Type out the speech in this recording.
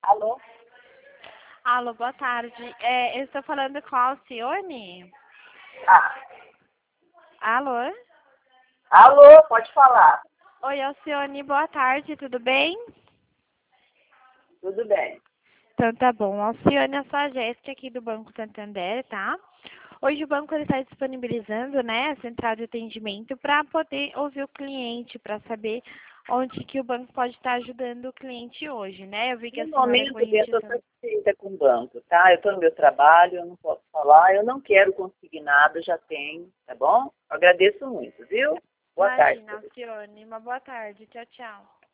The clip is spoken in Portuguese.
Alô? Alô, boa tarde. Eu estou falando com a Alcione? Ah, Alô? alô, pode falar. Oi, Alcione, boa tarde, tudo bem? Tudo bem. Então tá bom. Alcione, eu sou a Jéssica aqui do Banco Santander, tá? Hoje o banco está disponibilizando, né, a central de atendimento para poder ouvir o cliente, para saber onde que o banco pode estar ajudando o cliente hoje, né? Eu vi que No a senhora é momento, eu estou correntista. satisfeita com o banco, tá? Eu estou no meu trabalho, eu não posso falar, eu não quero conseguir nada, já tenho, tá bom? Agradeço muito, viu? Boa tarde. Imagina, Alcione, uma boa tarde. Tchau, tchau.